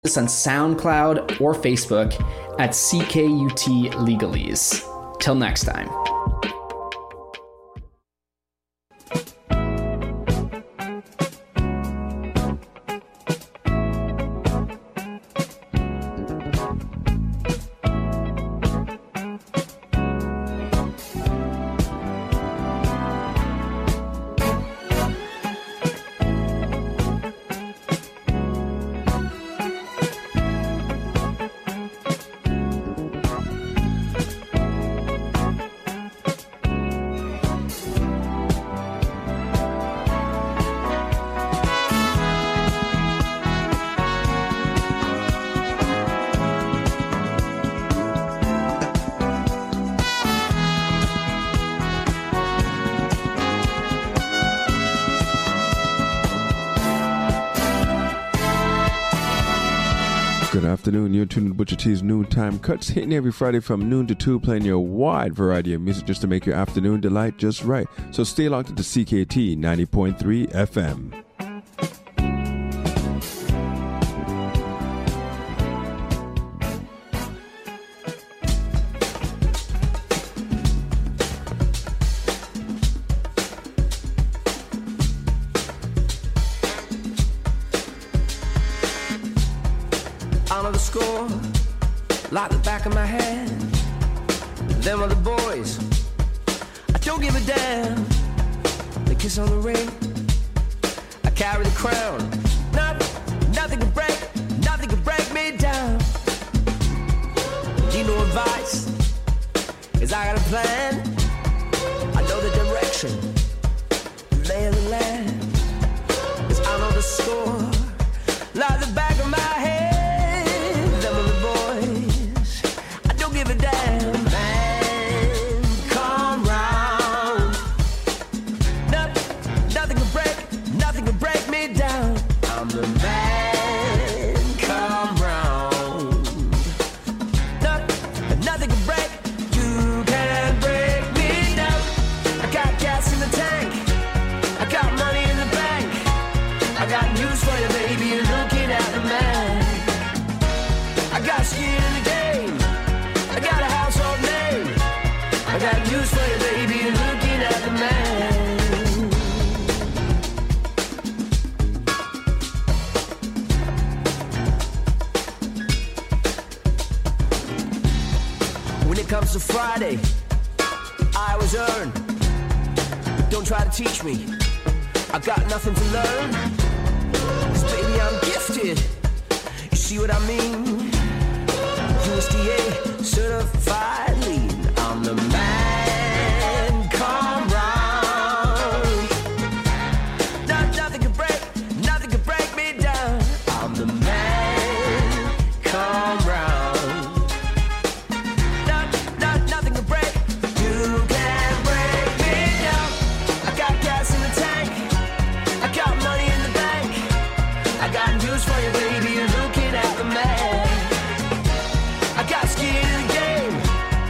us on SoundCloud or Facebook at CKUT Legalese. Till next time. Good afternoon. You're tuned to Butcher T's Noontime Cuts, hitting every Friday from noon to 2, playing your wide variety of music just to make your afternoon delight just right. So stay locked into CKT 90.3 FM. Like the back of my hand. Them are the boys, I don't give a damn. They kiss on the ring, I carry the crown. Nothing can break me down. You know advice, is I got a plan. I know the direction, the lay of the land. Cause I know the score, like the back of my head. Them are the boys, I don't give a damn. Man, come round. Nothing can break me down. I'm the man, come round. Nothing can break, you can't break me down. I got gas in the tank, I got money in the bank. I got news for you, baby, you're looking at the man. I got skin in the game, I got a household name. I got news for you, baby, you're looking at the man. When it comes to Friday, I always earn. Don't try to teach me, I got nothing to learn. Cause baby, I'm gifted, you see what I mean? USDA certified lean. I'm the man, come round. Nothing can break me down. I'm the man, come round. Nothing can break, you can't break me down. I got gas in the tank, I got money in the bank. I got news for you, baby, you're looking at the man. I got skin in the game,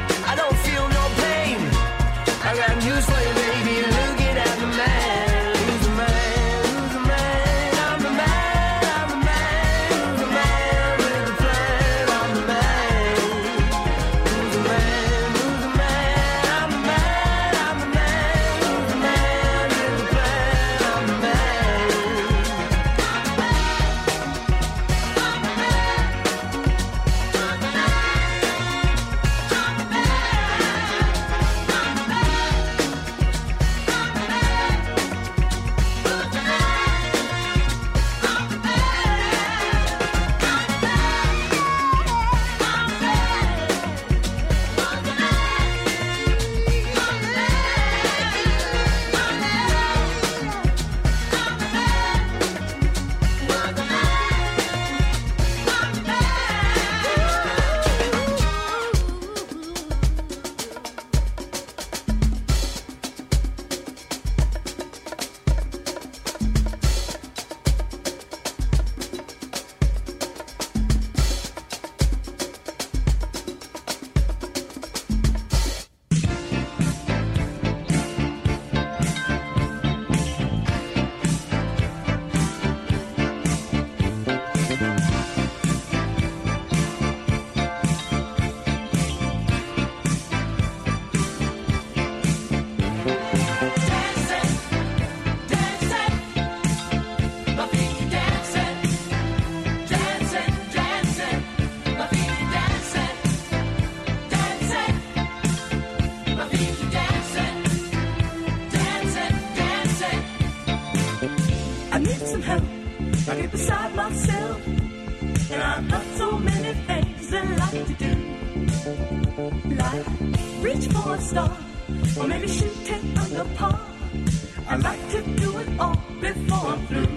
And I've got so many things I like to do. Like reach for a star, or maybe shoot 10 under par. I like to do it all before I'm through.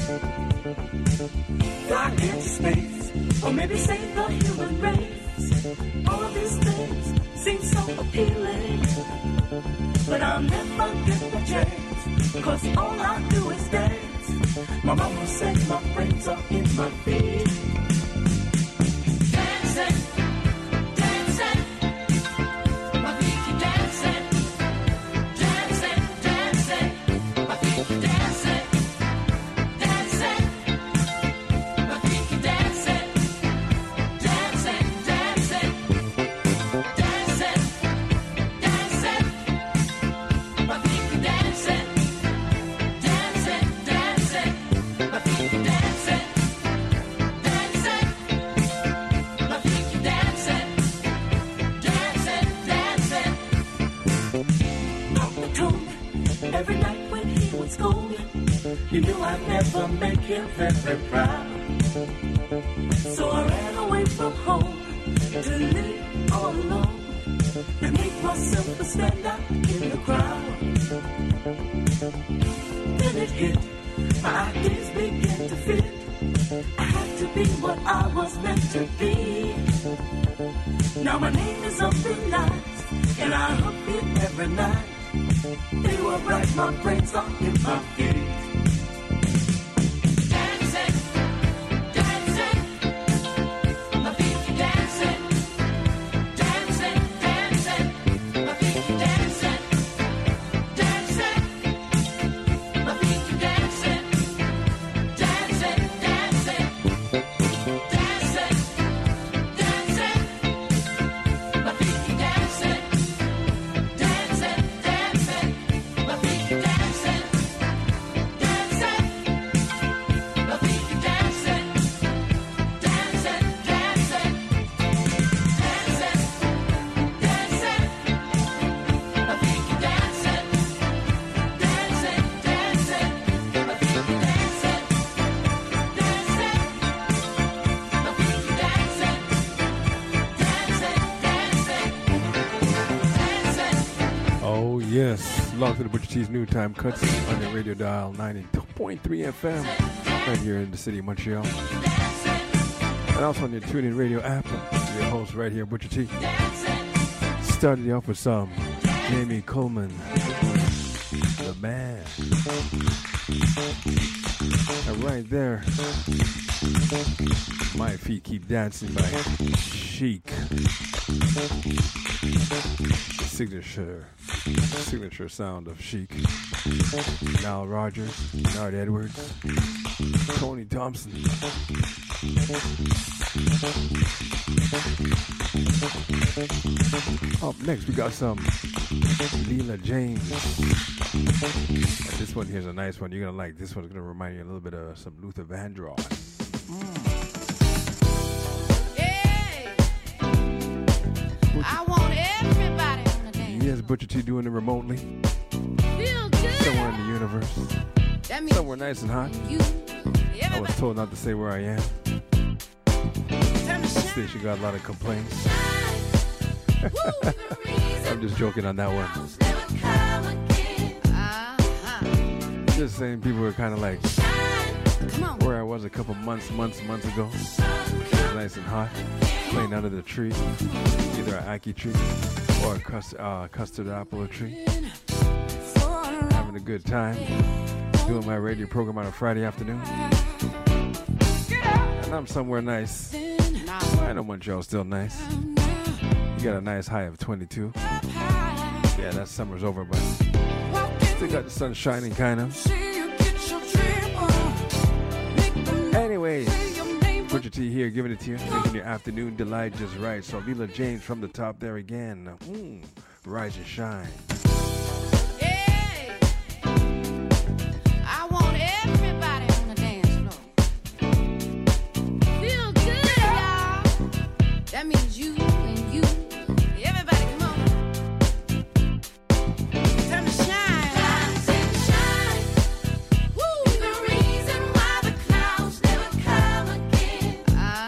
Fly into space, or maybe save the human race. All of these things seem so appealing, but I'll never get the chance, 'cause all I do is dance. My mama said my brains are in my feet. Dancing, dancing, my feet keep dancing. Dancing, dancing, my feet keep dancing. Dancing, my feet keep dancing. Dancing, dancing, dancing, dancing, my feet keep dancing. Dancing, dancing, my feet keep dancing. Dancing, my feet keep dancing. Dancing, dancing. Papa told me every night when he would scold me, he knew I'd never make him very proud. So I ran away from home to live all alone and make myself a standout in the crowd. Then it hit, my ideas began to fit. I had to be what I was meant to be. Now my name is up in lights, and I hope it every night. They were right, my brains are in my feet. Dancing, dancing, my feet keep dancing. Dancing, dancing, my feet keep dancing. Dancing, my feet keep dancing. Dancing, dancing, dancing, dancing, my feet keep dancing. Dancing, dancing, my feet keep dancing. Dancing, my feet keep dancing. Dancing, dancing, dancing, dancing, my feet keep dancing. Dancing, dancing, my feet keep dancing. Dancing, my feet keep dancing. Dancing, dancing, dancing. Oh, yes. Log to the Butcher T's Noontime Cuts on your radio dial 90.3 FM right here in the city of Montreal. And also on your TuneIn Radio app. Your host right here, Butcher T. Started you off with some Jamie Coleman, the man. And right there, My Feet Keep Dancing by Chic. Signature sound of Chic. Nile Rodgers, Nard Edwards, Tony Thompson. Up next, we got some Leela James. And this one here's a nice one. You're gonna like this one. It's gonna remind you a little bit of some Luther Vandross. I want everybody on the dance. Yes, Butcher T doing it remotely, Feel good. somewhere in the universe, That means somewhere nice and hot. you. I Everybody. was told not to say where I am. Turn the shine. Station got a lot of complaints. Woo, the reason I'm just joking on that one. never come again. Just saying people were kind of like Come on. where I was a couple months ago. It was nice and hot, playing under the tree, either an ackee tree or a custard apple tree. Having a good time, doing my radio program on a Friday afternoon. And I'm somewhere nice. I know Montreal's still nice. You got a nice high of 22. Yeah, that summer's over, but still got the sun shining, kind of. Anyways, Butcher T here, giving it to you, making your afternoon delight just right. So Leela James from the top there again. Rise and shine. Hey. I want everybody on the dance floor. Feel good, y'all. That means you and you. Everybody, come on. Turn the shine. Dancing shine. Woo. The reason why the clouds never come again.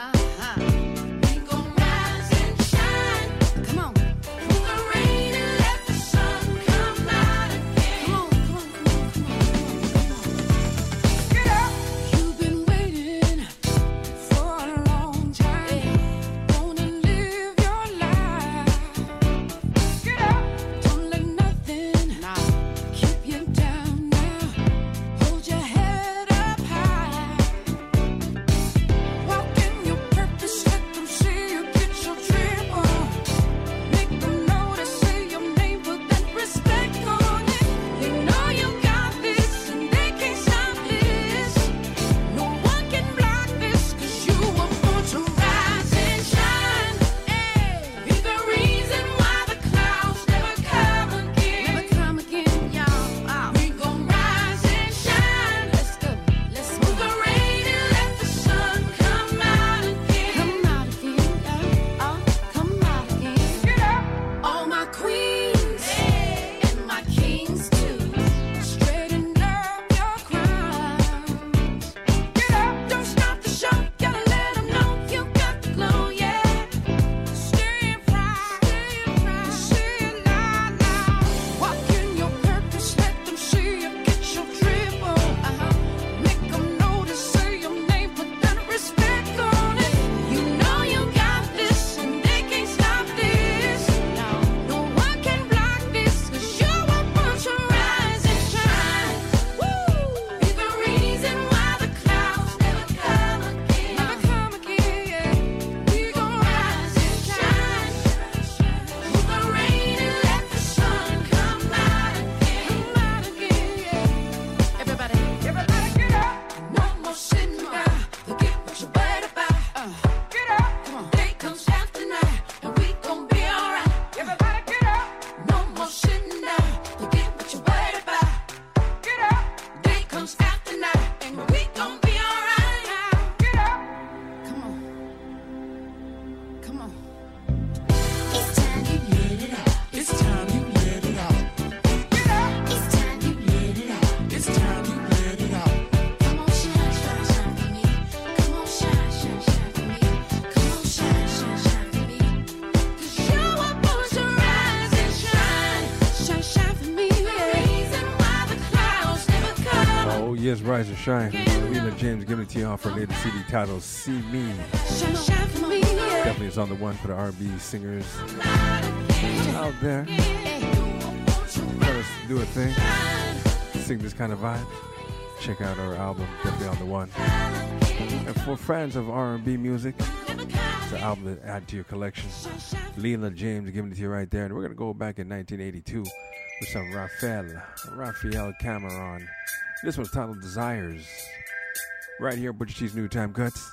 Yes, Rise and Shine. Leland James giving it to you off her latest CD titled See Me. Definitely is on the one for the R&B singers out there. Trying to do a thing, sing this kind of vibe. Check out our album, definitely on the one. And for fans of R&B music, it's an album to add to your collection. Leland James giving it to you right there. And we're going to go back in 1982 with some Raphael Cameron. This one's titled Desires. Right here, Butcher T's New Time Cuts.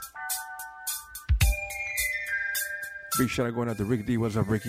Big shout out going out to Ricky D. What's up, Ricky?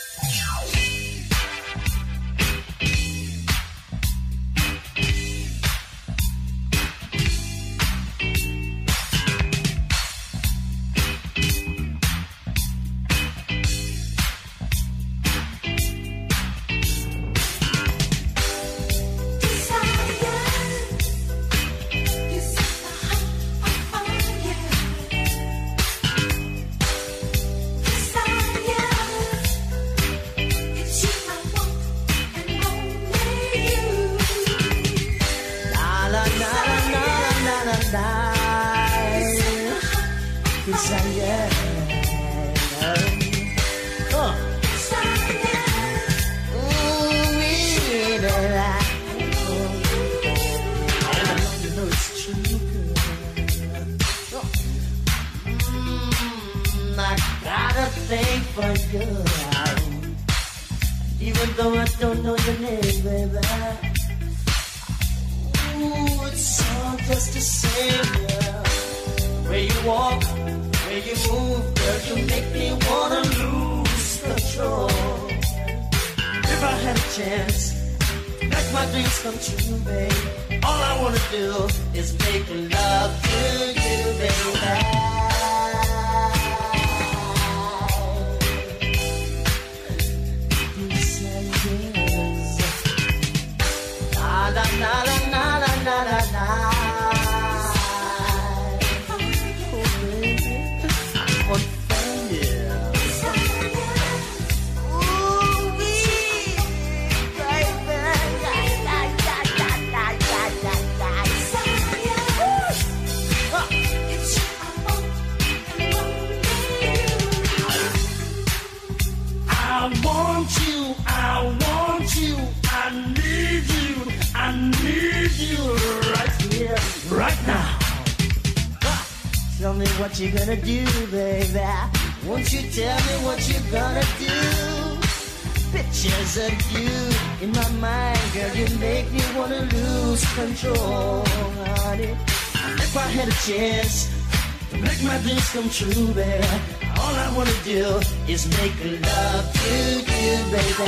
Come true, baby. All I wanna do is make love to you, baby.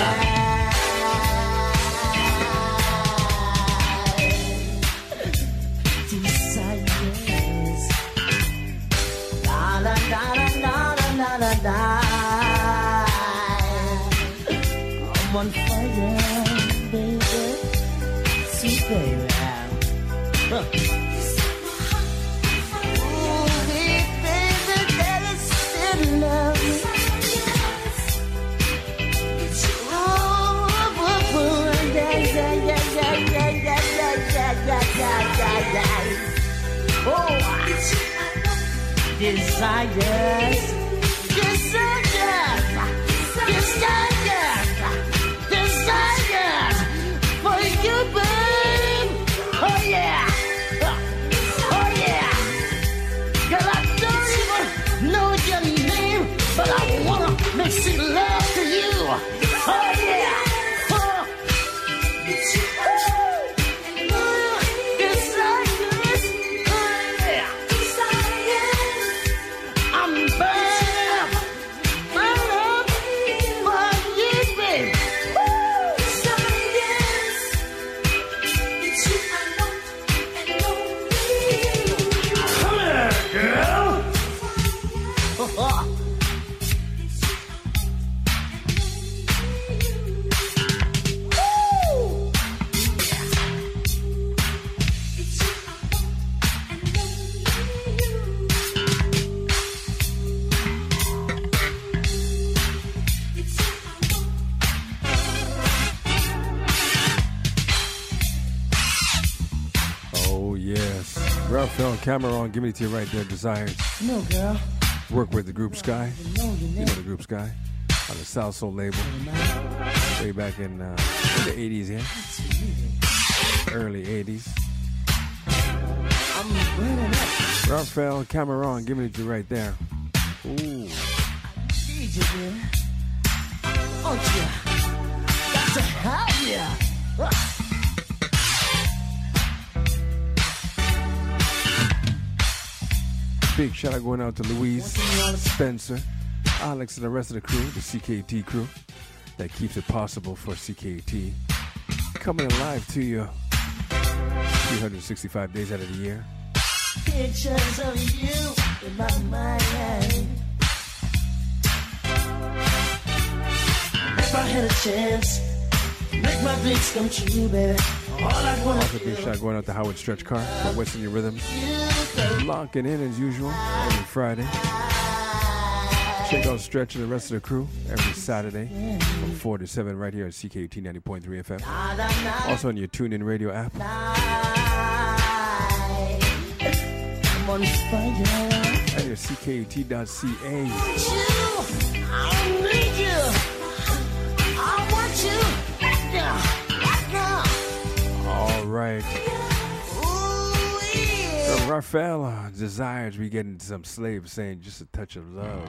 Desires. La la la la la la la la. I'm on fire, baby. Sweet baby. Love me. Desires, for you, babe. Oh yeah, oh yeah. Girl, I don't even know your name, but I wanna make sweet love to you. Oh yeah. Raphael Cameron, giving it to you right there, Desires. No, girl. Work with the group Sky. You know the group Sky on the South Soul label. Way back in the 80s, yeah? Early 80s. I'm burning up. Raphael Cameron, giving it to you right there. Ooh. DJ, baby. Oh, yeah. Got to have ya. Big shout out going out to Louise, Spencer, Alex, and the rest of the crew, the CKT crew, that keeps it possible for CKT. Coming alive to you 365 days out of the year. Pictures of you in my mind. If I had a chance, make my dreams come true, baby. All I want Also, big shout out going out to Howard Stretch Car for West Indian Rhythms. Locking in as usual every Friday. Check out Stretch and the rest of the crew every Saturday from 4 to 7 right here at CKUT 90.3 FM. Also on your TuneIn Radio app. I'm on fire. And your CKUT.ca. I need you. I want you. Yeah. All right. From Raphael Desires, we get into some slaves saying just a touch of love.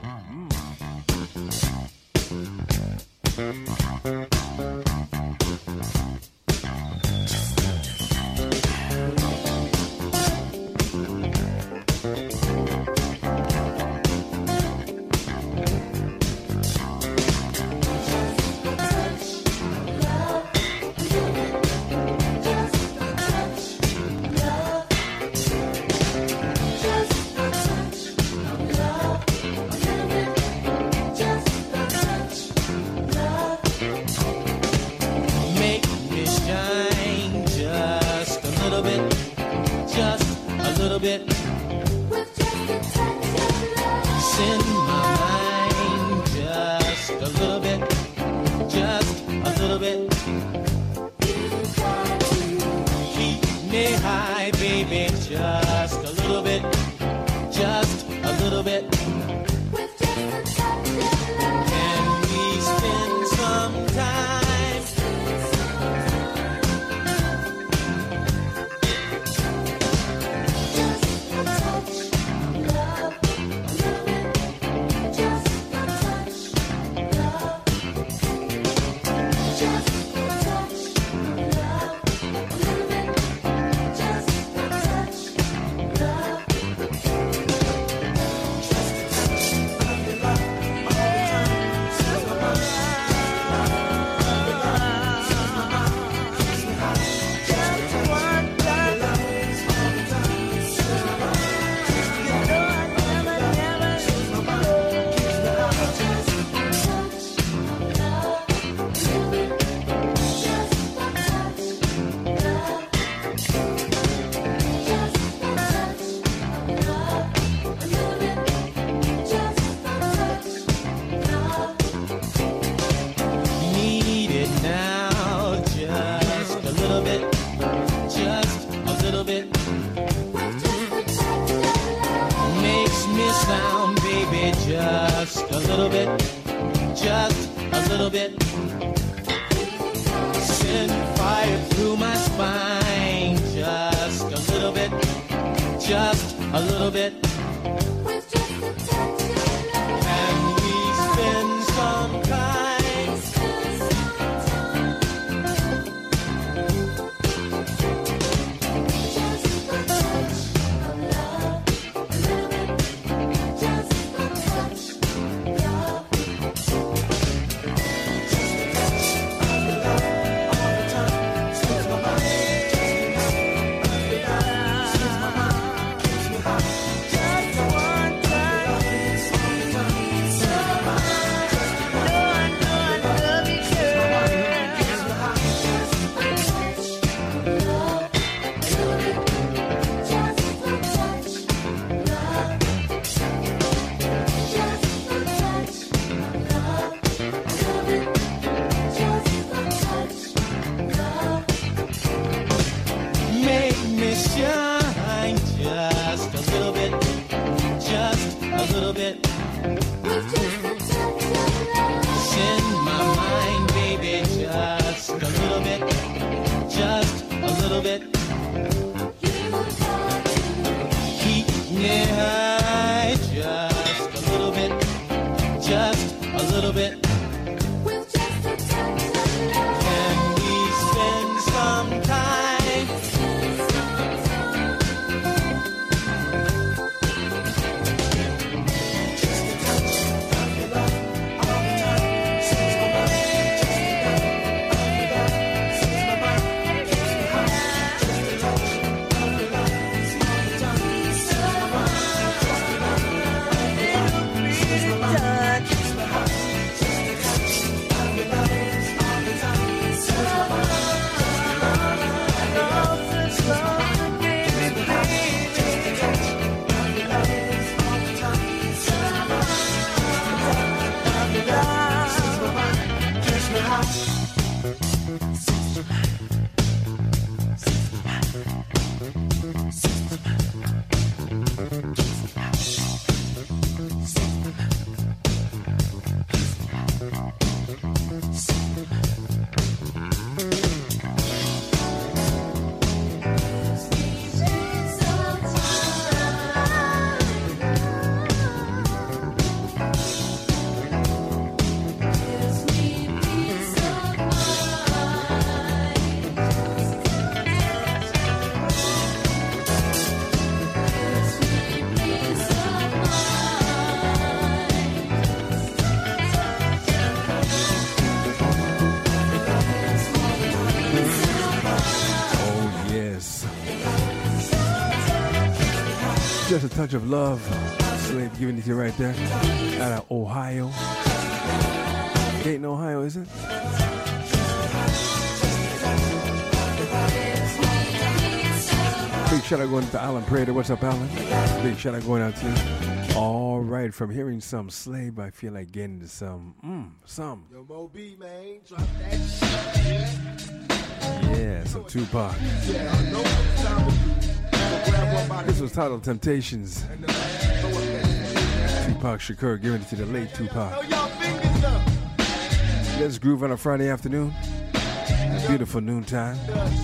Yeah. Send my mind, baby, just a little bit, just a little bit. Keep me high, just a little bit, just a little bit. Can we spend some time? Just a touch of love. Slave giving it to you right there. Out of Ohio. Dayton, Ohio, is it? Big shout out going to Alan Prater. What's up, Alan? Big shout out going out to you. All right, from hearing some Slave, I feel like getting to some. Yo, Mo B, man, drop that shit. Yeah, some Tupac. Yeah, I know what time it is. Grab one by the This was titled Temptations. Tupac Shakur giving it to the late Tupac. Throw your fingers up. Let's groove on a Friday afternoon. Beautiful noontime.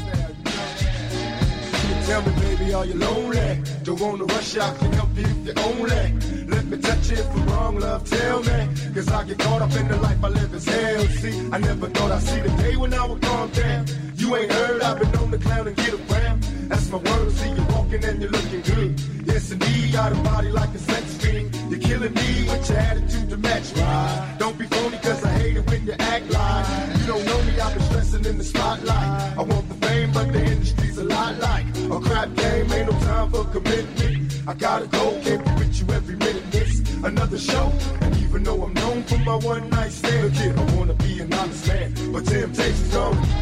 Tell me, baby, are you lonely? Don't wanna rush out, can help you if you're only. Let me touch you if I'm wrong, love, tell me. Cause I get caught up in the life I live as hell. See, I never thought I'd see the day when I would calm down. You ain't heard, I've been known to clown and get around. That's my word, see you walking and you're looking good. Yes, indeed, got a body like a sex fiend. You're killing me with your attitude to match, right? Don't be phony, cause I hate it when you act like you don't know me, I've been stressing in the spotlight. I want the fame, but the industry's a lot like a crap game, ain't no time for commitment. I gotta go, can't be with you every minute. This another show, and even though I'm known for my one night stand, kid, I wanna be an honest man, but temptation's on me.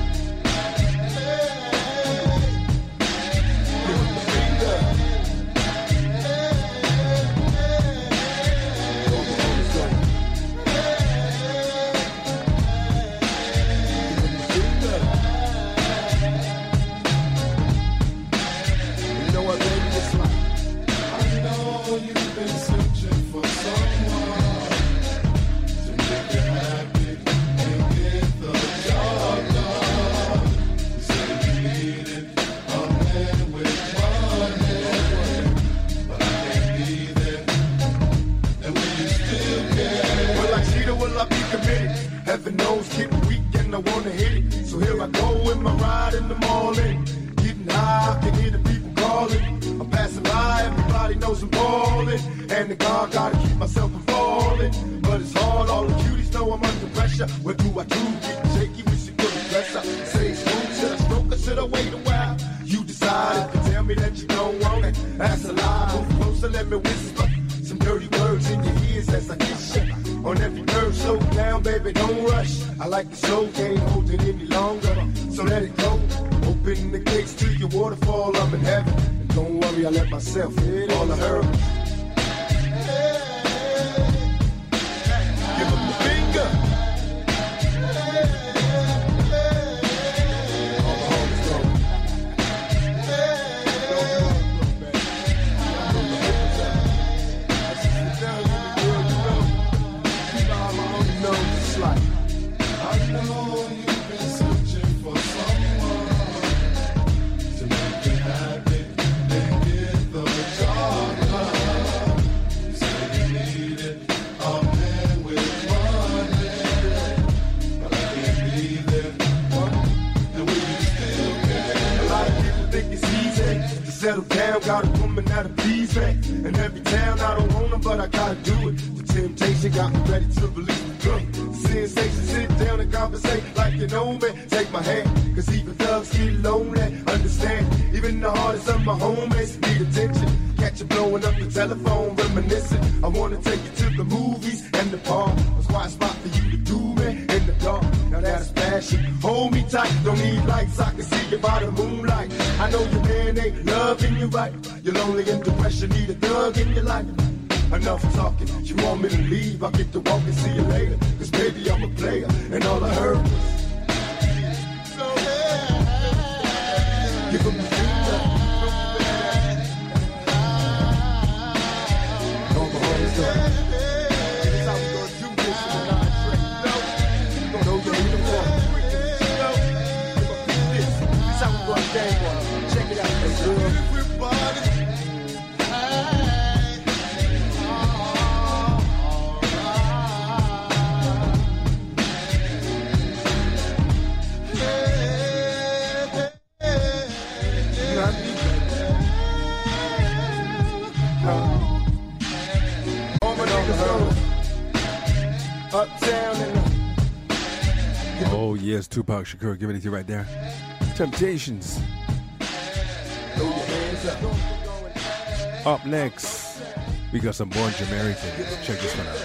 Heaven knows, getting weak and I wanna hit it. So here I go in my ride in the morning. Getting high, I can hear the people calling. I'm passing by, everybody knows I'm balling. And the God, gotta keep myself from falling. But it's hard, all the cuties know I'm under pressure. What do? Getting shaky, wish you could press up. Say smooth, should I stroke or should I wait a while? You decide if you tell me that you don't want it. That's a lie, move closer, let me whisper some dirty words in your ears as I kiss you. On every curve, slow down, baby, don't rush. I like the show, can't hold it any longer. So let it go. Open the gates to your waterfall, I'm in heaven. And don't worry, I let myself hit all the hurdles. Give him the finger. how to please me. In every town I don't want them, but I gotta do it. The temptation got me ready to release the drunk. Sensation, sit down and conversate like you know me. Take my hand, cause even thugs get lonely. Understand, even the hardest of my homies need attention. Catch you blowing up the telephone, reminiscing. I wanna take you to the movies and the park. A quiet spot for you to do me in the dark. Now that's passion. Hold me tight, don't need lights. I can see you by the moonlight. I know your man ain't loving you right. You're lonely and depressed, you need a thug in your life. Enough talking, you want me to leave, I get to walk and see you later. Cause baby, I'm a player, and all I heard was give 'em the finger. All my homies done. This is how we gonna do this in the contract. You know you ain't the one. This is how we gonna gang on. Check it out, baby. Everybody. Oh yes, Tupac Shakur giving it to you right there. Temptations. Up next, we got some Born Jamaicans. Check this one out.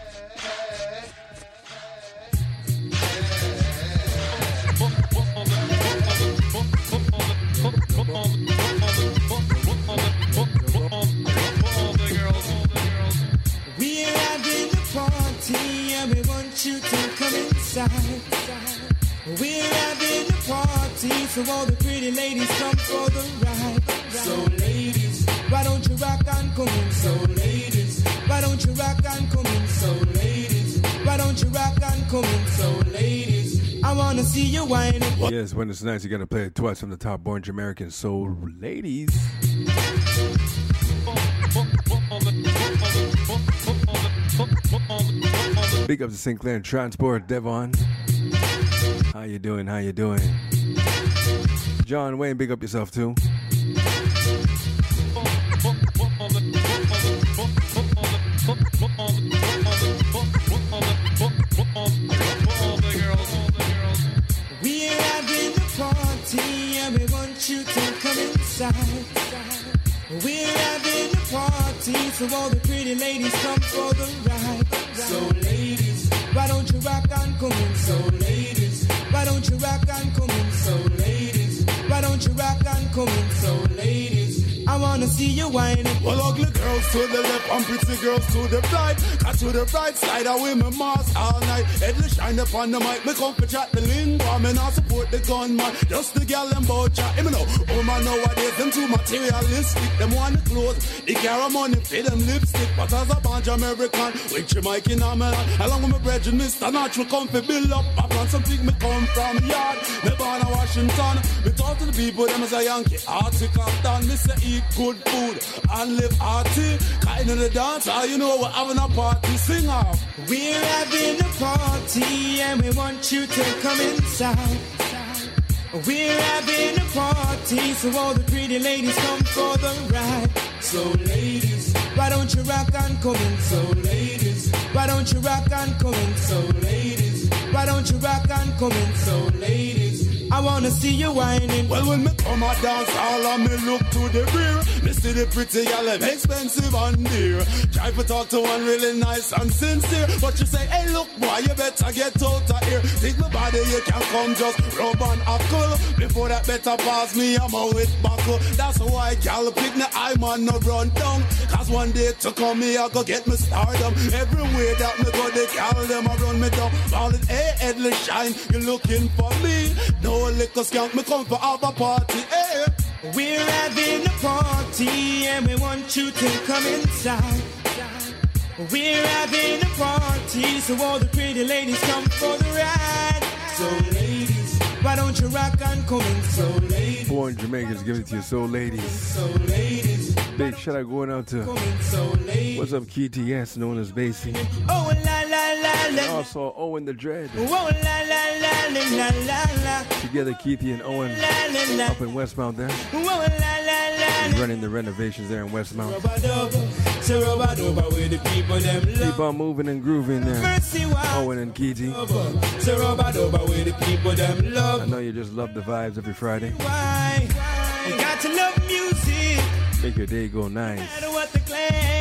We're having a party and we want you to come inside. We're having a party so all the pretty ladies come for the ride. So ladies, why don't you rock and come in? So ladies, why don't you rock and come in? So ladies, why don't you rock and come in? So ladies, I wanna see you whining. Yes, when it's nice, you gotta play it twice from the top. Born Jamaican. So ladies. Big up to Sinclair and Transport, Devon. How you doing? How you doing? John Wayne, big up yourself too. We're having a party and we want you to come inside. We're having a party so all the pretty ladies come for the ride. So ladies, why don't you rock and come in? So ladies, why don't you rock and come in? So ladies, why don't you rock and come in? So ladies, I wanna see you whining. Well, ugly girls to the left and pretty girls to the right. Got to the right side, I wear my mask all night. Headless shine upon the mic, me come for chat the lingua. Me not support the gunman, just the gal and bout chat. Me know, oh man, nowadays them too materialistic. Them want the clothes, they carry money, pay them lipstick. But as a bunch American, with Jamaican and Milan, along with my brethren, Mr. Natural come for build up. I plan something me come from yard. Me born in Washington, me talk to the people, them as a Yankee. Arctic down, me say eat good food and live hearty. Kind of the dance, you know we're having a party. Sing off. We're having a party and we want you to come inside. We're having a party so all the pretty ladies come for the ride. So ladies, why don't you rock and come in? So ladies, why don't you rock and come in? So ladies, why don't you rock and come in? So ladies, I wanna see you whining. Well, when me come a dance hall and me look to the rear, me see the pretty gal them expensive and dear. Try to talk to one really nice and sincere, but you say, hey look boy, you better get out of here. Think my body, you can come just rub and huckle. Before that better pass me, I'm a wet buckle. That's why gal pick me, I man no run down. Cause one day to come me, I go get me stardom. Everywhere that me go, the gal them a run me down. All it, hey, headless shine, you looking for me. No liquor skunk, me come for have a party, hey. We're having a party and we want you to come inside. We're having a party so all the pretty ladies come for the ride. So ladies, why don't you rock and come in? So ladies, Born Jamaicans giving it to you, so ladies. So ladies, big shout out going out to what's up KTS, known as Basie. Oh la la la la. Also Owen the Dread. Oh la la la la la la. Together Keithy and Owen up in Westmount there. Oh la la la running the renovations there in Westmount. So rubber dubber with the people them love. Keep on moving and grooving there. Mercy why. Owen and Keezy. So rubber dubber with the people them love. I know you just love the vibes every Friday. Why? You got to love music. Make your day go nice. No matter what the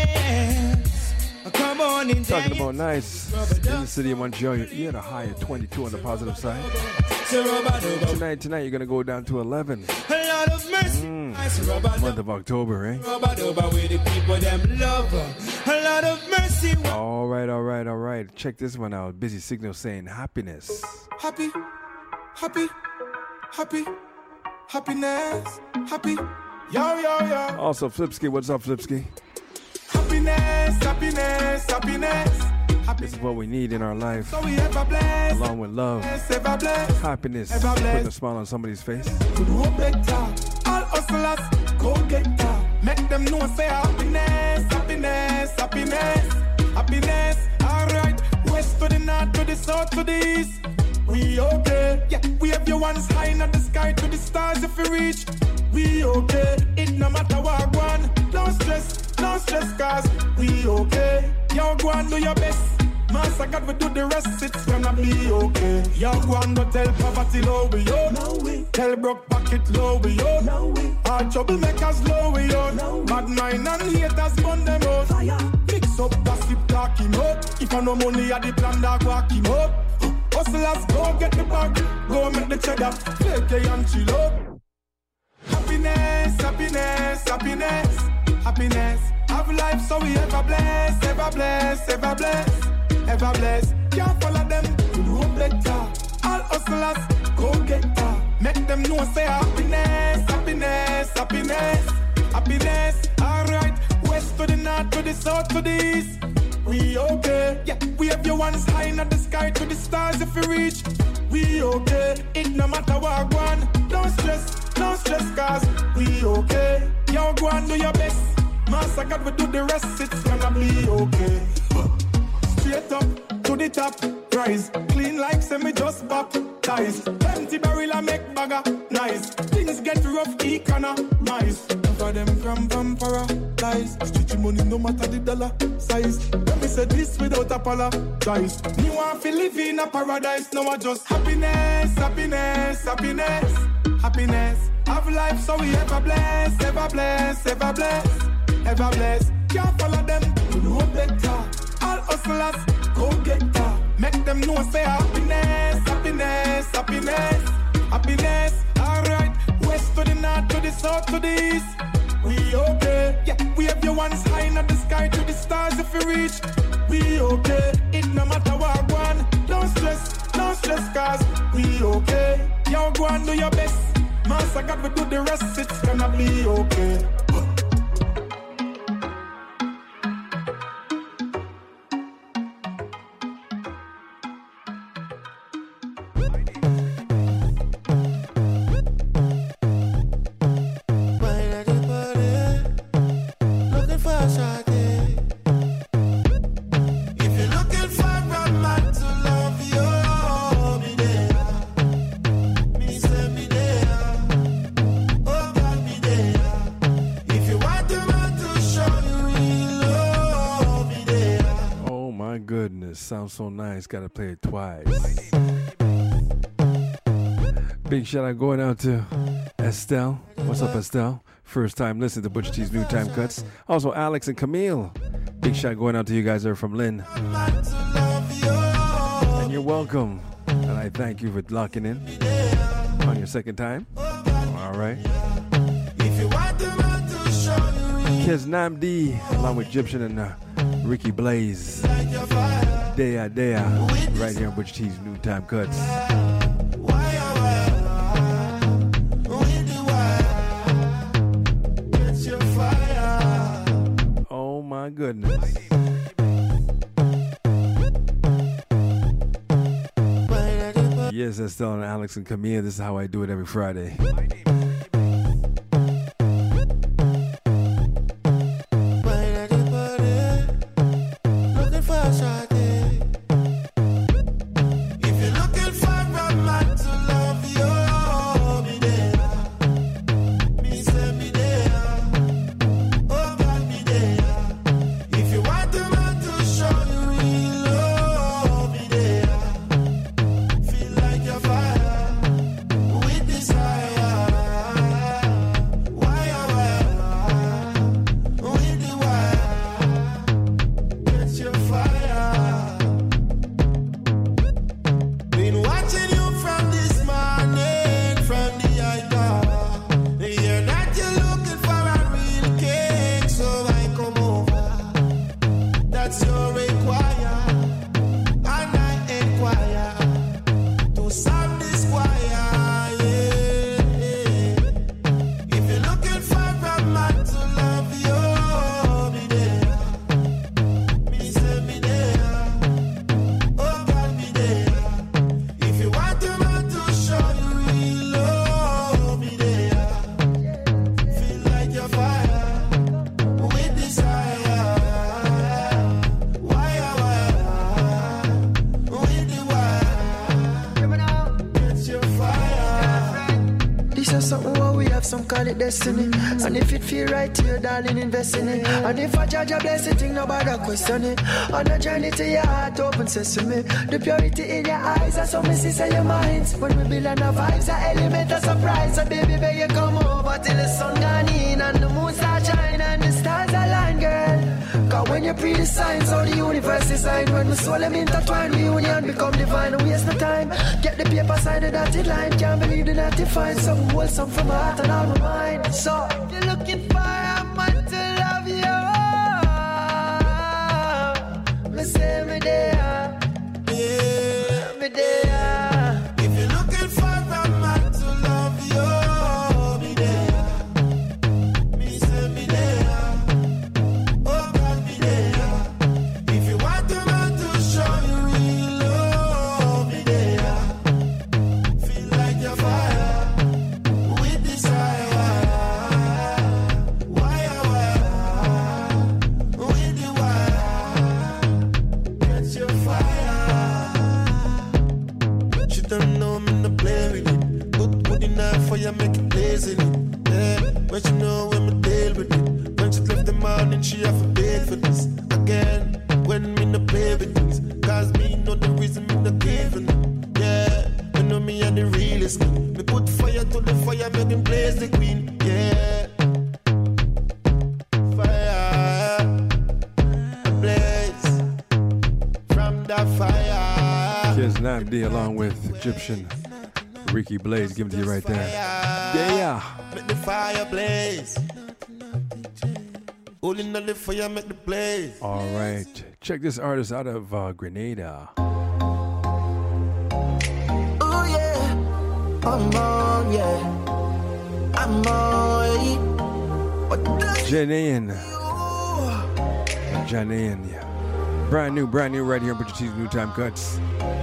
class. Come on in. Talking about nice. In the city of Montreal, you had a high of 22 on the positive side. So rubber dubber. Tonight you're going to go down to 11. A lot of mercy. Month of October, eh? Rubber dubber with the people them love. A lot of mercy. All right. Check this one out. Busy Signal saying happiness. Happy, happy, happy, happiness, happy. Yo. Also, Flipsky, what's up, Flipsky? Happiness, happiness, happiness. This is what we need in our life. So we ever blessed. Along with love, Ever blessed. happiness, Ever blessed. putting a smile on somebody's face. Could hope better. All hustlers, go get that. Make them know say happiness, happiness, happiness, happiness. Alright, west to the north, to the south, to the east. We okay, yeah. We have your ones high in the sky to the stars if we reach. We okay, it no matter what one. No stress, cause we okay. Yo, go and do your best. Master God will do the rest, it's gonna be okay. Yo, go and go tell poverty low we yo. No way. Tell broke pocket low we yo. No way. All troublemakers low we yo. No bad mind and haters burn them out. Fire. Mix up, gossip, talk him up. If I no money at the plan, dog walk him up. Hustlers, go get the bag. Go make the cheddar. Take a and chill up. Happiness, happiness, happiness, happiness. Have life so we ever blessed, ever blessed, ever blessed, ever blessed. Can't follow them, you know better. All hustlers, go get that. Make them know say happiness, happiness, happiness, happiness. Alright, west to the north, to the south, to the east. We okay, yeah. We have your ones high in the sky to the stars if we reach. We okay, it no matter what one. Don't stress, cause we okay. Yo, go and do your best. Master God will do the rest, it's gonna be okay. Straight up to the top, rise. Clean like semi just baptized. Empty barrel I make bagger, nice. Things get rough, economize. For them come from paradise. Stitching money no matter the dollar size. Let me say this without apologize. Me want to live in a paradise, no I just happiness, happiness, happiness, happiness. Have life so we ever blessed, ever blessed, ever blessed, ever blessed. Can't follow them, you know better. All hustlers, go get that. Make them know say happiness, happiness, happiness, happiness. Alright, west to the north, to the south, to the east. We okay, yeah. We have your ones high in the sky to the stars if we reach. We okay, it no matter what one. Don't stress, cause we okay. Yo, go and do your best. Master God will do the rest, it's gonna be okay. Sounds so nice, gotta play it twice. Big shout out going out to Estelle. What's up, Estelle? First time listening to Butcher T's New Time Cuts. Also Alex and Camille. Big shout out going out to you guys that are from Lynn. And you're welcome. And I thank you for locking in on your second time. Alright. Kez Namdi along with Egyptian and Ricky Blaze. Dea, right here on Butcher T's New Time Cuts. Oh my goodness. Yes, that's still on Alex and Camille. This is how I do it every Friday. piece of something what we have, some call it destiny. And if it feel right to you, darling, invest in it. And if I judge a blessing, think nobody question it. On a journey to your heart, open sesame. The purity in your eyes, that's how me see say your minds. When we build on the vibes, an element of surprise. So baby, baby, you come over till the sun gone in and the moon start shine and the stars align, girl. Cause when you pre-design, so the universe design. When the soul them intertwine, the union become divine. Don't waste no time. Get the paper, sign the dotted line. Can't believe the not find something wholesome from my heart and all my mind. So if you're looking for a man to love you, me say me there, yeah, me there. If you're looking for a man to love you, me there. Me say me there. Oh God, me there. If you want a man to show you real love, me there. Feel like you're fire with desire. Wire, with the wire. Catch your fire. She don't know me to play with it. Good enough for you, make it lazy. Yeah, but she know when me deal with it. When she left the morning, she have to pay for this again. When me no play with things, cause me know the reason me no giving. Yeah, you know me and the realest. Me put fire to the fire, make him blaze the queen. Yeah, fire, blaze from the fire. Kids Namdi along with Egyptian Ricky Blaze giving it to you right there. Yeah. Make the fire blaze. Holding on the fire, make the blaze. All right. Check this artist out of Grenada. Oh yeah, I'm on, yeah, I'm on. What does Janaean, yeah. Brand new right here on Butcher T's New Time Cuts.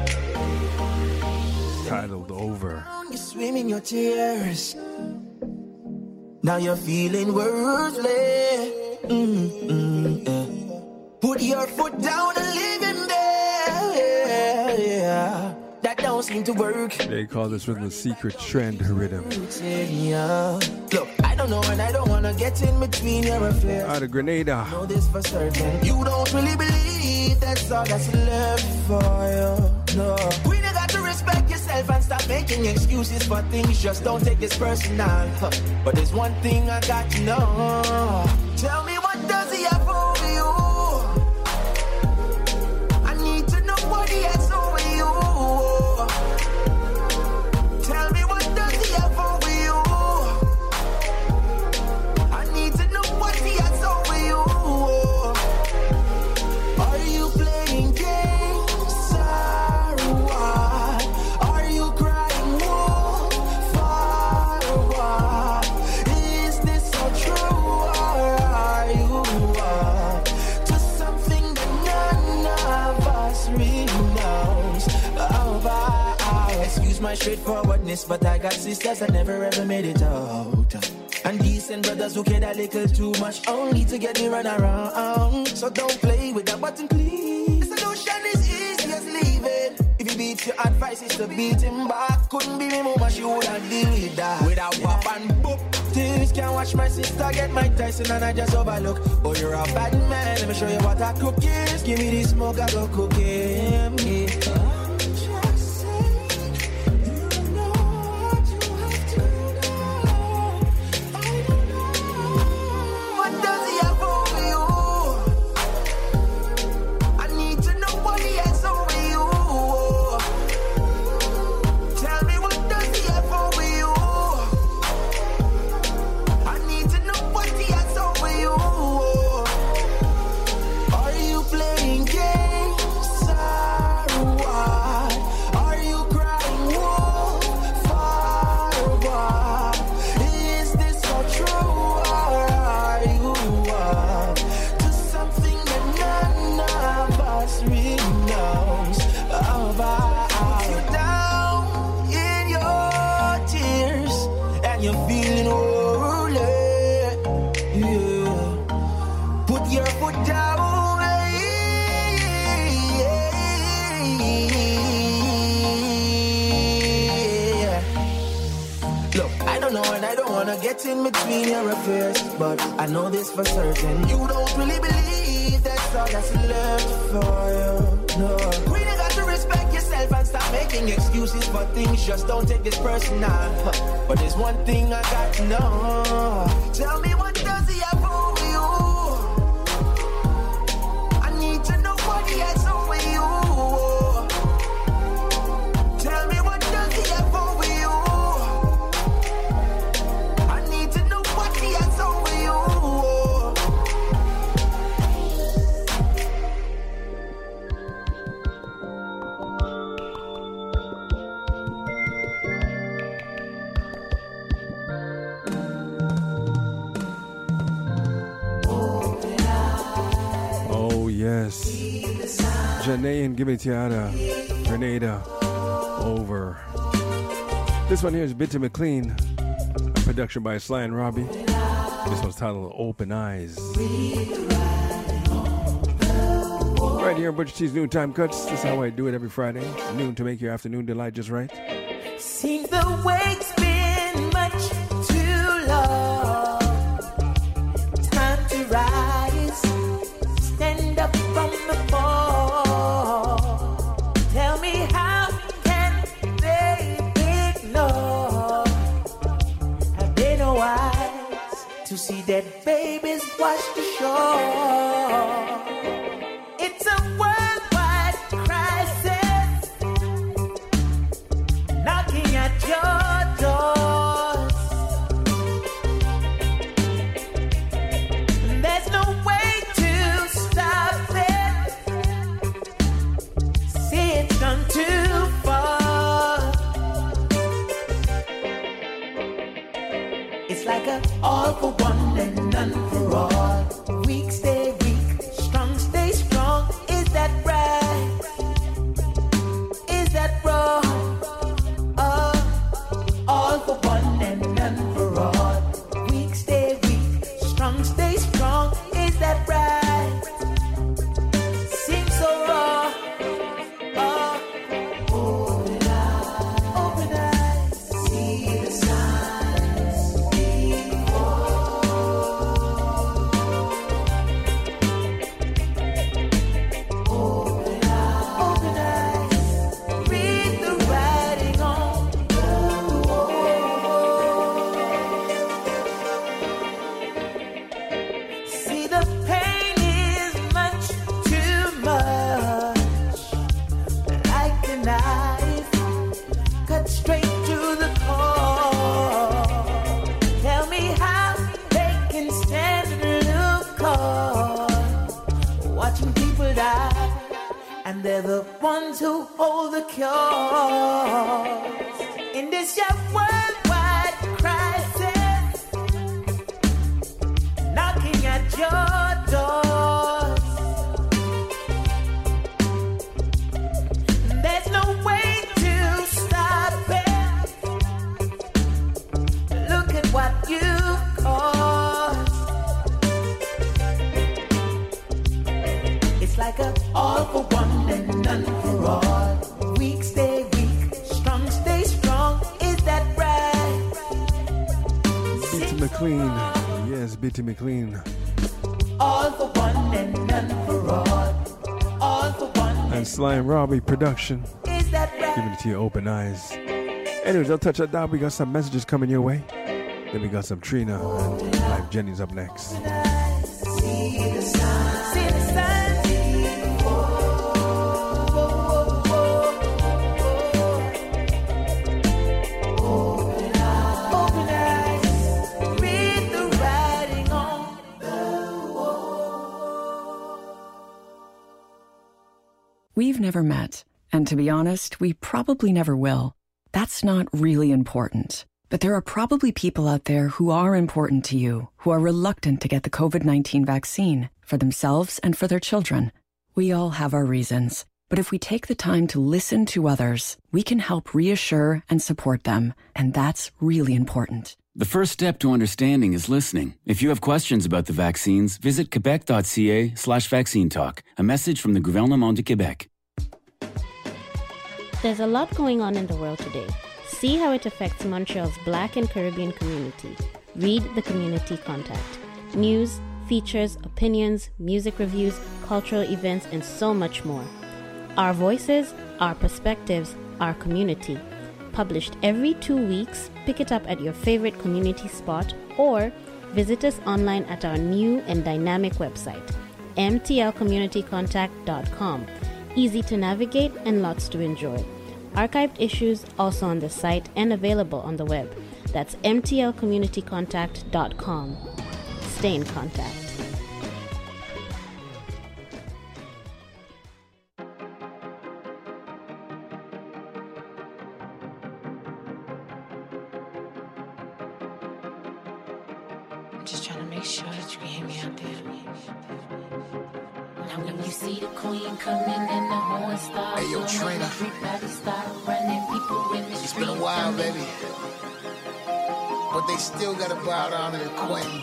Titled Over. you swim in your tears? Now you're feeling worthless. Yeah. Put your foot down and live in there. Yeah. That don't seem to work. They call this rhythm the secret trend rhythm. Yeah. Look, I don't know and I don't wanna get in between your affairs. Out of Grenada. I know this for certain. You don't really believe that's all that's left for you. No. We got to respect yourself and stop making excuses for things. Just don't take this personal. But there's one thing I got to know. Tell me what does he have over you? I need to know what he has over you. Tell me what does he have over you? I need to know what he has over you. Are you playing games or what? Are you crying for what? Is this so true or are you to something that none of us really knows about? Excuse my straightforwardness, but I got sisters that never ever made it out. And decent brothers who care a little too much only to get me run around. So don't play with that button, please. The solution is easy as leaving. If you beat your advice is to beat him back. Couldn't be me mama, she would have deal with that. Without wap and boop. Things can't watch my sister get Mike Tyson and I just overlook. Oh, you're a bad man, let me show you what I cook is. Give me this smoke, I go cook him. What does he have over you? I need to know what he has over you. Tell me what does he have over you? I need to know what he has over you. Are you playing games or right in between your affairs. But I know this for certain, you don't really believe that's all that's left for you. No, Queen, you got to respect yourself and stop making excuses for things. Just don't take this personal. But there's one thing I got to know. Tell me, what does he have over you? I need to know what he has over you. Tell me, what does he have over you? I need to know what he has over you. Oh, yes. Janae and Gibetiada, Grenada, over. This one here is Bitty McLean, a production by Sly and Robbie. This one's titled Open Eyes. Right here on Butcher T's Noontime Cuts. This is how I do it every Friday. Noon to make your afternoon delight just right. Seems the wait's been much too long. Time to rise, stand up from the fall. Tell me, how can they ignore? Have they no eyes to see that babies wash the shore? It's a worldwide crisis knocking at your doors. There's no way to stop it. See, it's gone too far. It's like a all for one and none for all. Weak stay weak, strong stay strong. Is that right? Is that wrong? All for one and none for all. Weak stay weak, strong stay strong. Is that right? Seems so wrong. Open eyes, see the signs Open eyes, read the writing on the wall. See, the pain is much too much. Like a knife, cut straight to the core. Tell me how they can stand and look on, watching people die, and they're the ones who hold the cure. In this your worldwide crisis, knocking at your doors. There's no way to stop it. Look at what you've caused. It's like a all for one and none for all. Weak stay weak, strong stay strong. Is that right? Bitty McLean. Yes, Bitty McLean. All for one and none for all. All for one And Sly and Robbie production. Is that right? Giving it to you, Open Eyes. Anyways, I'll touch that down. We got some messages coming your way. Then we got some Trina and Live Jennings up next. See the signs. See the signs. Open eyes, read the writing on the wall. We've never met, and to be honest, we probably never will. That's not really important. But there are probably people out there who are important to you, who are reluctant to get the COVID-19 vaccine for themselves and for their children. We all have our reasons, but if we take the time to listen to others, we can help reassure and support them, and that's really important. The first step to understanding is listening. If you have questions about the vaccines, visit quebec.ca/vaccine talk. A message from the Gouvernement du Québec. There's a lot going on in the world today. See how it affects Montreal's Black and Caribbean community. Read the Community Contact. News, features, opinions, music reviews, cultural events, and so much more. Our voices, our perspectives, our community. Published every 2 weeks, pick it up at your favorite community spot or visit us online at our new and dynamic website, mtlcommunitycontact.com. Easy to navigate and lots to enjoy. Archived issues also on the site and available on the web. That's mtlcommunitycontact.com. Stay in contact. Just trying to make sure that you can hear me out there. Now when you see the queen coming and the horn start hey, yo, blowing, Trina. everybody start running, people in the It's street. been a while, baby. But they still gotta bow down to the queen.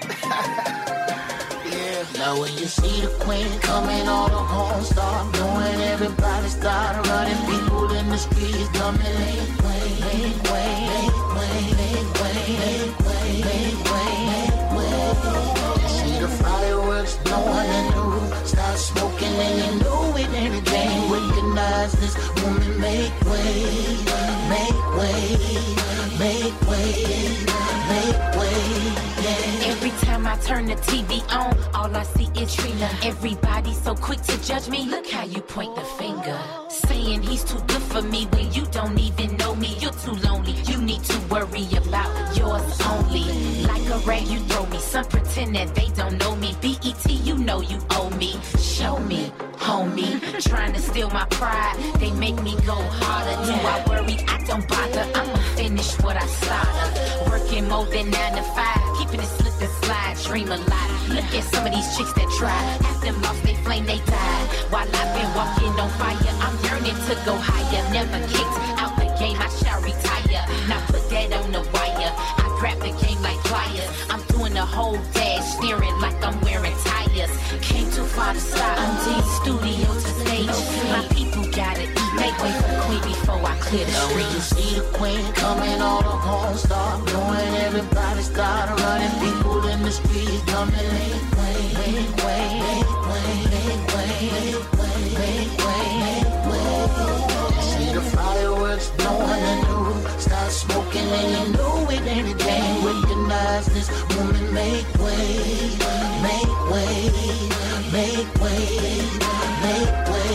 Yeah. Now when you see the queen coming, all the horns start blowing, everybody start running, people in the streets coming. Make way, make way, make way, make way, make way, make way, make way. See the fireworks blowing and the roof start smoking, and you know it ain't a game. Recognize this woman, make way, make way, make way, make way. Yeah. Every time I turn the TV on, all I see is Trina. Everybody so quick to judge me. Look how you point the finger, saying he's too good for me when you don't even know me. You're too lonely. You need to worry about yours only. Like a rag, you throw me. Some pretend that they don't know me. BET, you know you owe me. Show me, homie. Trying to steal my pride. They make me go harder. Do I worry? I don't bother. I'ma finish what I started. Working more than 9 to 5. Keeping it slip and slide. Dream a lot. Look at some of these chicks that try. Half them lost they flame, they died. While I've been walking on fire, I'm yearning to go higher. Never kicked out the game, I shall retire. Now put that on the wire. I grab the game like pliers. I'm doing the whole dash, steering like I'm wearing tires. Came too far to stop. I'm to the studio to stage. My people gotta eat. Make way for the queen before I clear the street. When you see the queen coming, all the horns start blowing, everybody start running, people in the streets coming. Make way, make way, make way, make way, make way, make way, make way. See the fireworks blowing and the roof start smoking, and you know it ain't a game. Recognize this woman, make way, make way, make way, make way.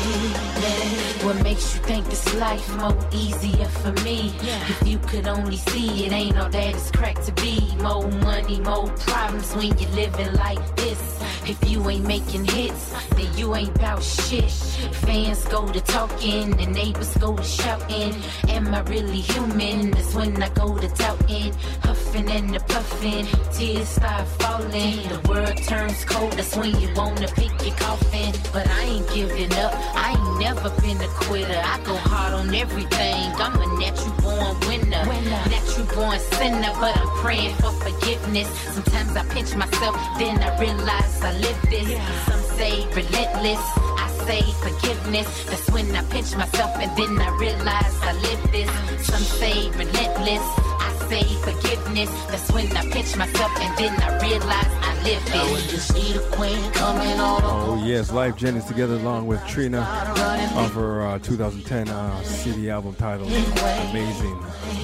What makes you think this life more easier for me? If you could only see it, ain't all that it's cracked to be. More money, more problems when you're living like this. If you ain't making hits, then you ain't bout shit. Fans go to talking, the neighbors go to shouting. Am I really human? That's when I go to doubting. Huffing and the puffing, tears start falling. The world turns cold, that's when you wanna pick your coffin. But I ain't giving up, I ain't never been a quitter. I go hard on everything, I'm a natural born winner. Natural born sinner, but I'm praying for forgiveness. Sometimes I pinch myself, then I realize I live this. Some say relentless, I say forgiveness. That's when I pinch myself and then I realize I live this. Some say relentless, I say forgiveness. That's when I pinch myself and then I realize I live this. Now when you see the queen coming on. Oh yes, Life Jennings together along with Trina off her 2010 CD album titled Amazing.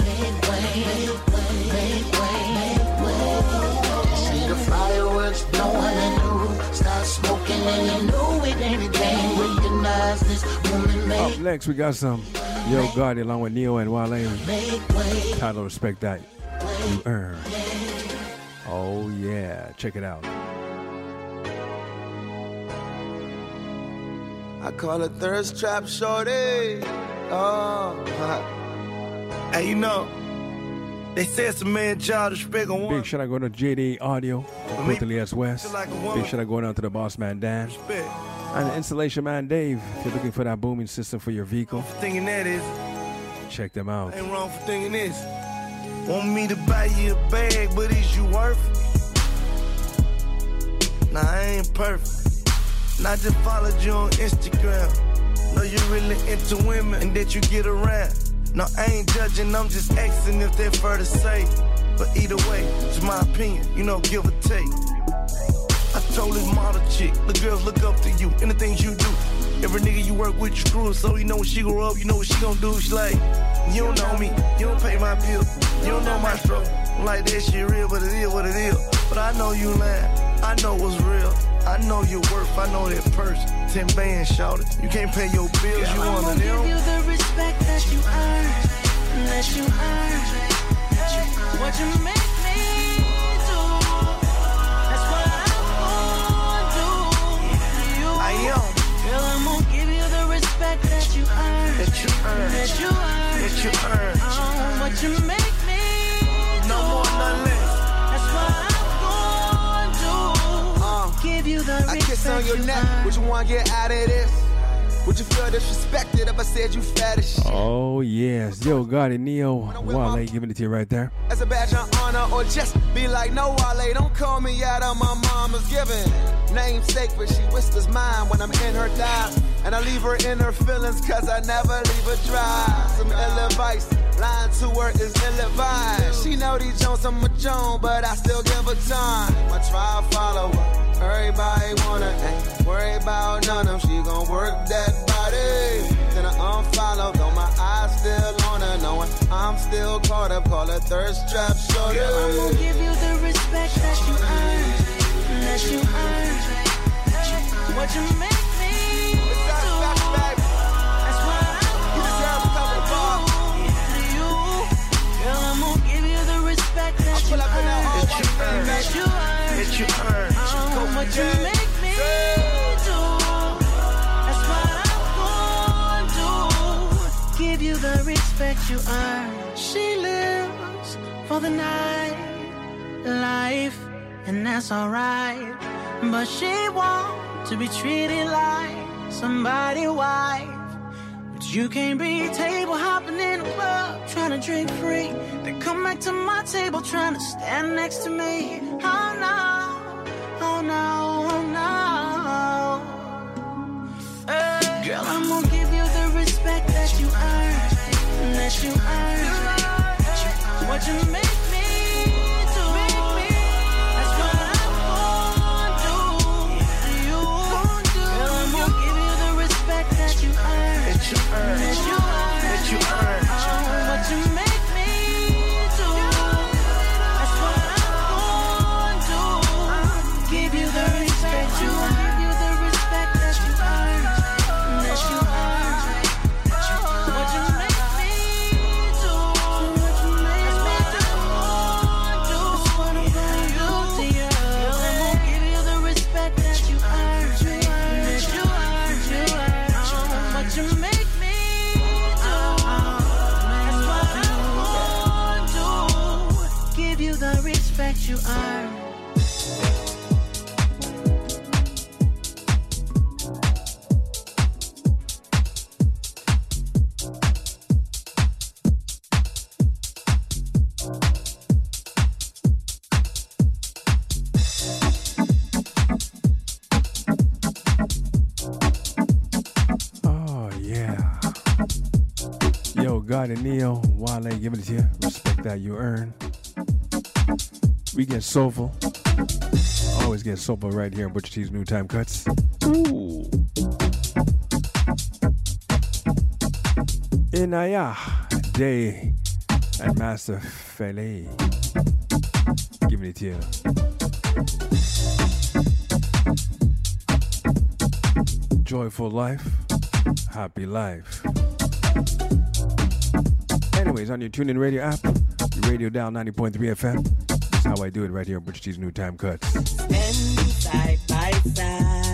See the fireworks blowing and the roof start smoking, and you know it ain't a game. Recognize this woman make. Up next we got some Yo Gotti along with Neo and Wale. Title Respect That You Earn. Oh yeah, check it out. I call it thirst trap shorty. Oh, hey, you know, they say it's a man job to respect on one. Big shout out going to JD Audio, Brutally S West. Big shout out going out to the boss man Dan. And the installation man Dave. If you're looking for that booming system for your vehicle, Thinking that is, check them out. ain't wrong for thinking this. Want me to buy you a bag, but is you worth it? Nah, I ain't perfect. And I just followed you on Instagram. Know you really into women and that you get around. No, I ain't judging, I'm just asking if they're fair to say. But either way, it's my opinion, you know, give or take. I told this model chick, the girls look up to you and the things you do. Every nigga you work with, you screw, so you know when she grow up, you know what she gon' do. She like, you don't know me, you don't pay my bill, you don't know my struggle. I'm like, that shit real, but it is what it is. But I know you lying, I know what's real. I know your worth, I know that purse. 10 bands, shouted. You can't pay your bills, you one of them. Give you the respect that you earn, that you earn. What you make me do, that's what I'm gonna do for you. I am. Girl, I'm gonna give you the respect that you earn, that you earn, that you earn, that you earn. What you make me do, no more, none less. That's what I'm gonna do. Give you the respect. I kiss on your neck. Would you want to get out of this? Would you feel disrespected if I said you fat as shit? Oh, yes. Yo, Gotti, Neo, Wale giving it to you right there. As a badge of honor, or just be like, no, Wale, don't call me out of my mama's giving. Namesake, but she whispers mine when I'm in her thighs. And I leave her in her feelings, cause I never leave her dry. Some ill advice, lying to her is ill advised. She know these Jones, I'm a Joan, but I still give her time. I try to follow her. Everybody want her, ain't worry about none of them. She gon' work that body. Then I unfollow, though my eyes still on her, knowing I'm still caught up. Call her thirst trap shorty. Girl, I'm gonna give you the respect that you earn, that you earn. What you make me do, that's what I'm gonna do for you. Girl, I'm gonna give you the respect that you earn, that you earn, that you earn. What you make me do, that's what I'm gonna do. Give you the respect you earn. She lives for the night life, and that's alright. But she wants to be treated like somebody's wife. But you can't be table hopping in the club, trying to drink free. Then come back to my table, trying to stand next to me. Oh no. Oh no, oh no. Girl, I'm gonna give you the respect that you earn, that you earn. What you make me do, that's what I'm gonna do for you. Girl, I'm gonna give you the respect that you earn, that you earn, that you earn. What you make me do, that's what I'm gonna do. Give you the respect you earn. Give you the respect that you earn, that you earn. What you make me do, what you make me do, that's what I'm gonna do to you. Girl, I'm gonna give you the respect that you earn, that you earn. What you make me do, that's what I'm gonna do. Give you the respect you earn. Gotti, Neo, Wale giving it to you. Respect that you earn. We get soulful. Always get soulful right here in Butcher T's New Time Cuts. Ooh. Inaya Day and Master Fele giving it to you. Joyful life, happy life. Anyways, on your TuneIn Radio app, your radio dial 90.3 FM. That's how I do it right here on Butcher T's New Time Cuts. Standing side by side.